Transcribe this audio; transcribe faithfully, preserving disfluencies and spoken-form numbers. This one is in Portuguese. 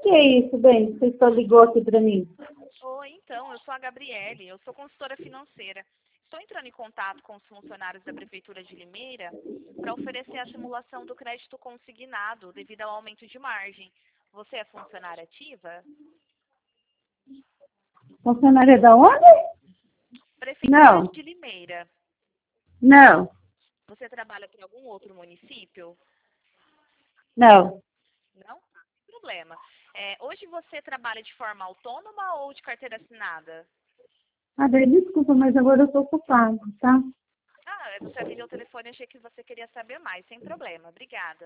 que é isso, bem? Você só ligou aqui para mim? Oi, então, eu sou a Gabriele, eu sou consultora financeira. Estou entrando em contato com os funcionários da Prefeitura de Limeira para oferecer a simulação do crédito consignado devido ao aumento de margem. Você é funcionária ativa? Funcionária da onde? Prefeitura Não, de Limeira. não, Você trabalha para algum outro município? não. Não? Sem problema. É, hoje você trabalha de forma autônoma ou de carteira assinada? Ah, bem, desculpa, mas agora eu estou ocupada, tá? Ah, você atendeu o telefone e achei que você queria saber mais. Sem problema. Obrigada.